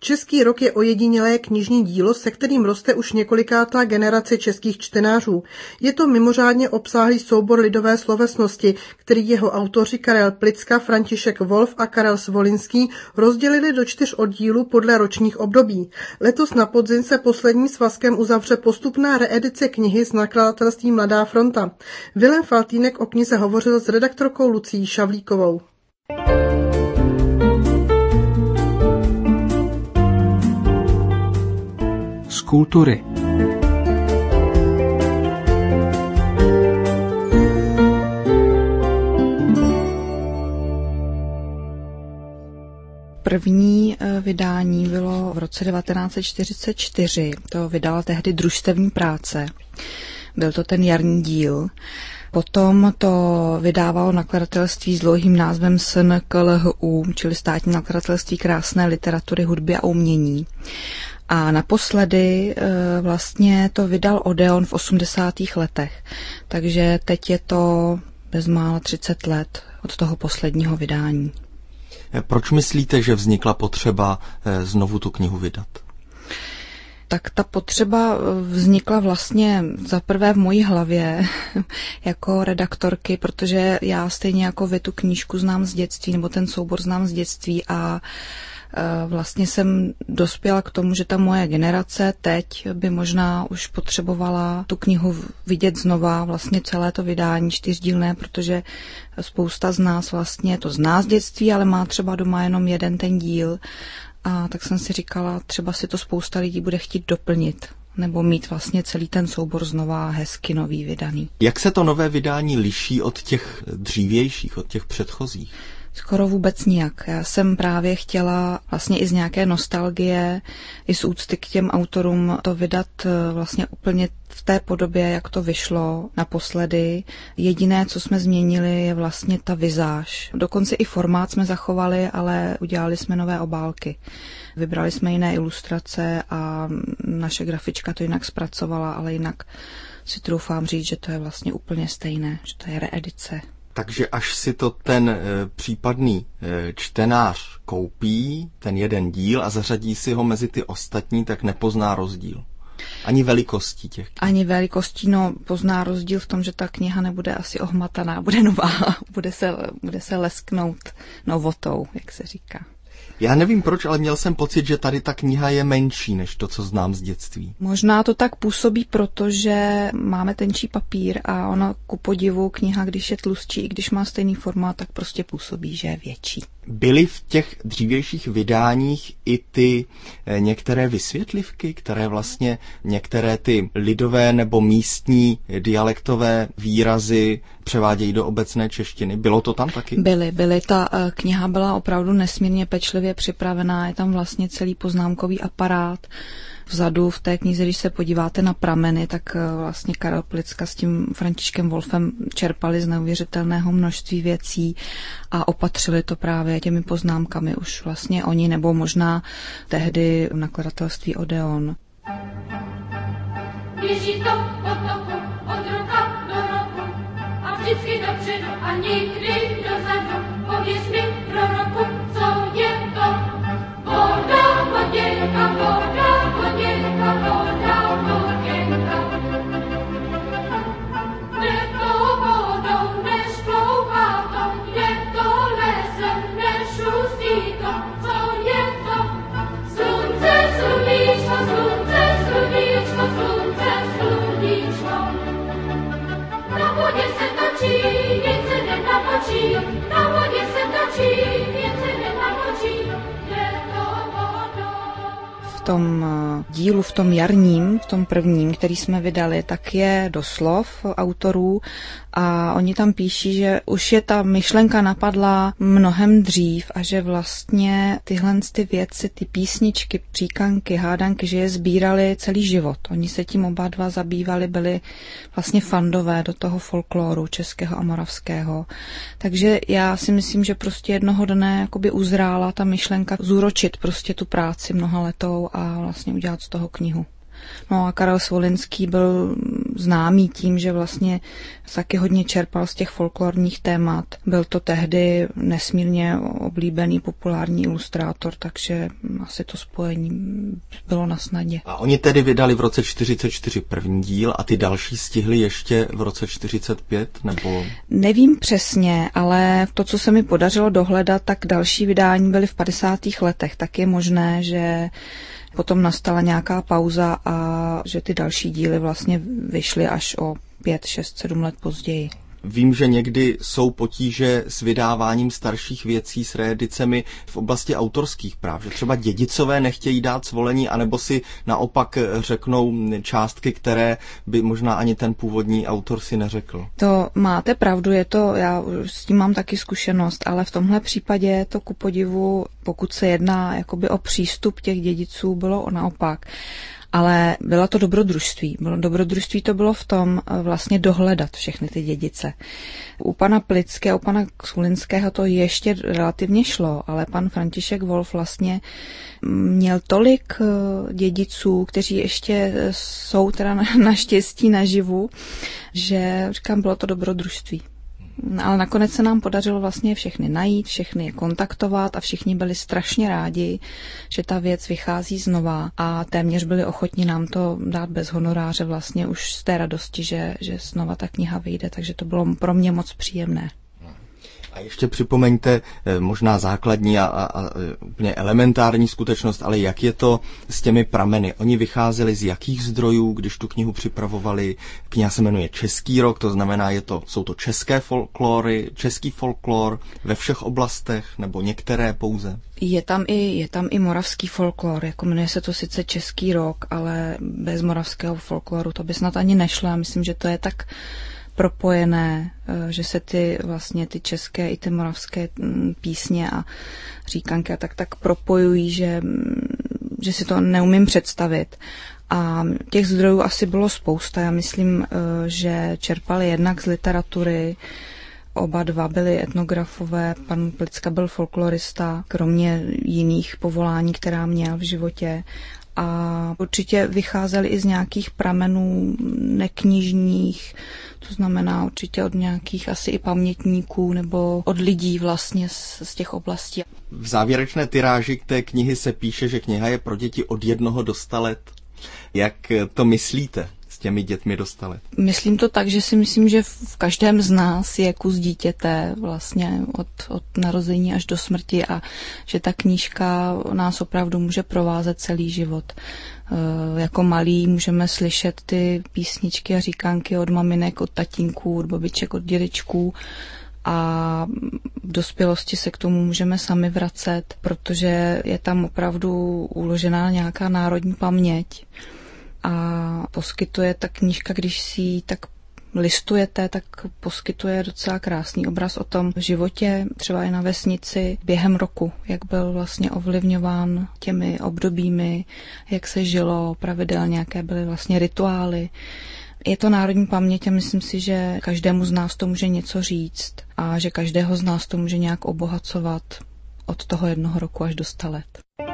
Český rok je ojedinělé knižní dílo, se kterým roste už několikátá generace českých čtenářů. Je to mimořádně obsáhlý soubor lidové slovesnosti, který jeho autoři Karel Plicka, František Wolf a Karel Svolinský rozdělili do 4 oddílů podle ročních období. Letos na podzim se posledním svazkem uzavře postupná reedice knihy z nakladatelství Mladá fronta. Vilém Faltýnek o knize hovořil s redaktorkou Lucií Šavlíkovou. Z kultury. První vydání bylo v roce 1944, to vydala tehdy Družstevní práce. Byl to ten jarní díl. Potom to vydávalo nakladatelství s dlouhým názvem SNKLHU, čili Státní nakladatelství krásné literatury, hudby a umění. A naposledy vlastně to vydal Odeon v 80. letech. Takže teď je to bezmála 30 let od toho posledního vydání. Proč myslíte, že vznikla potřeba znovu tu knihu vydat? Tak ta potřeba vznikla vlastně zaprvé v mojí hlavě jako redaktorky, protože já stejně jako vy tu knížku znám z dětství, nebo ten soubor znám z dětství a vlastně jsem dospěla k tomu, že ta moje generace teď by možná už potřebovala tu knihu vidět znova, vlastně celé to vydání 4dílné, protože spousta z nás vlastně to zná z dětství, ale má třeba doma jenom jeden ten díl. A tak jsem si říkala, třeba si to spousta lidí bude chtít doplnit, nebo mít vlastně celý ten soubor znova hezky nový vydaný. Jak se to nové vydání liší od těch dřívějších, od těch předchozích? Skoro vůbec nijak. Já jsem právě chtěla vlastně i z nějaké nostalgie, i z úcty k těm autorům to vydat vlastně úplně v té podobě, jak to vyšlo naposledy. Jediné, co jsme změnili, je vlastně ta vizáž. Dokonce i formát jsme zachovali, ale udělali jsme nové obálky. Vybrali jsme jiné ilustrace a naše grafička to jinak zpracovala, ale jinak si troufám říct, že to je vlastně úplně stejné, že to je reedice. Takže až si to ten případný čtenář koupí, ten jeden díl a zařadí si ho mezi ty ostatní, tak nepozná rozdíl. Ani velikostí těch knih. Ani velikostí, no pozná rozdíl v tom, že ta kniha nebude asi ohmataná, bude nová, bude se lesknout novotou, jak se říká. Já nevím proč, ale měl jsem pocit, že tady ta kniha je menší než to, co znám z dětství. Možná to tak působí, protože máme tenčí papír a ona ku podivu kniha, když je tlustší, i když má stejný formát, tak prostě působí, že je větší. Byly v těch dřívějších vydáních i ty některé vysvětlivky, které vlastně některé ty lidové nebo místní dialektové výrazy převádějí do obecné češtiny? Bylo to tam taky? Byly. Ta kniha byla opravdu nesmírně pečlivě připravená, je tam vlastně celý poznámkový aparát. Vzadu v té knize, když se podíváte na prameny, tak vlastně Karel Plicka s tím Františkem Wolfem čerpali z neuvěřitelného množství věcí a opatřili to právě těmi poznámkami už vlastně oni, nebo možná tehdy v nakladatelství Odeon. Běží to od toku, od roka do roku a vždycky dopředu a nikdy dozadu. Pověz mi proroku, co je to? Voda, voděnka, voda, voděnka, voda, voděnka. Jde to vodou, než plouchá to, jde to lesem, než šustí to, co je to? Slunce, sluníčko, slunce, sluníčko, slunce, sluníčko. Na vodě se točí, nic se nenamočí, na vodě se točí, nic se nenamočí. V tom dílu, v tom jarním, v tom prvním, který jsme vydali, tak je doslov autorů a oni tam píší, že už je ta myšlenka napadla mnohem dřív a že vlastně tyhle ty věci, ty písničky, příkanky, hádanky, že je sbírali celý život. Oni se tím oba dva zabývali, byli vlastně fandové do toho folkloru českého a moravského. Takže já si myslím, že prostě jednoho dne jakoby uzrála ta myšlenka zúročit prostě tu práci mnohaletou a vlastně udělat z toho knihu. No a Karel Svolinský byl známý tím, že vlastně taky hodně čerpal z těch folklorních témat. Byl to tehdy nesmírně oblíbený populární ilustrátor, takže asi to spojení bylo na snadě. A oni tedy vydali v roce 44 první díl a ty další stihli ještě v roce 45, nebo? Nevím přesně, ale to, co se mi podařilo dohledat, tak další vydání byly v 50. letech. Tak je možné, že potom nastala nějaká pauza a že ty další díly vlastně vyšly až o 5, 6, 7 let později. Vím, že někdy jsou potíže s vydáváním starších věcí, s reedicemi v oblasti autorských práv, že třeba dědicové nechtějí dát svolení, anebo si naopak řeknou částky, které by možná ani ten původní autor si neřekl. To máte pravdu, já s tím mám taky zkušenost, ale v tomhle případě je to ku podivu, pokud se jedná jakoby o přístup těch dědiců, bylo naopak. Ale bylo to dobrodružství. Dobrodružství to bylo v tom vlastně dohledat všechny ty dědice. U pana Plické, u pana Svolinského to ještě relativně šlo, ale pan František Wolf vlastně měl tolik dědiců, kteří ještě jsou teda naštěstí naživu, že říkám, bylo to dobrodružství. Ale nakonec se nám podařilo vlastně všechny najít, všechny je kontaktovat a všichni byli strašně rádi, že ta věc vychází znova a téměř byli ochotni nám to dát bez honoráře vlastně už z té radosti, že znova ta kniha vyjde, takže to bylo pro mě moc příjemné. A ještě připomeňte možná základní a úplně elementární skutečnost, ale jak je to s těmi prameny? Oni vycházeli z jakých zdrojů, když tu knihu připravovali? Kniha se jmenuje Český rok, to znamená, jsou to české folklory, český folklor ve všech oblastech, nebo některé pouze? Je tam i moravský folklor, jako jmenuje se to sice Český rok, ale bez moravského folkloru to by snad ani nešlo. Já myslím, že to je tak propojené, že se ty české i ty moravské písně a říkanky a tak propojují, že si to neumím představit. A těch zdrojů asi bylo spousta. Já myslím, že čerpali jednak z literatury, oba dva byli etnografové, pan Plicka byl folklorista, kromě jiných povolání, která měl v životě. A určitě vycházeli i z nějakých pramenů neknižních, to znamená určitě od nějakých asi i pamětníků nebo od lidí vlastně z těch oblastí. V závěrečné tiráži k té knihy se píše, že kniha je pro děti od 1 do 100 let. Jak to myslíte s těmi dětmi do 100 let? Myslím to tak, že si myslím, že v každém z nás je kus dítěte vlastně od narození až do smrti a že ta knížka nás opravdu může provázet celý život. Jako malí můžeme slyšet ty písničky a říkánky od maminek, od tatínků, od babiček, od dědečků a v dospělosti se k tomu můžeme sami vracet, protože je tam opravdu uložená nějaká národní paměť. A poskytuje ta knížka, když si ji tak listujete, tak poskytuje docela krásný obraz o tom životě, třeba i na vesnici během roku, jak byl vlastně ovlivňován těmi obdobími, jak se žilo pravidelně, jaké byly vlastně rituály. Je to národní paměť a myslím si, že každému z nás to může něco říct a že každého z nás to může nějak obohacovat od toho 1 roku až do 100 let.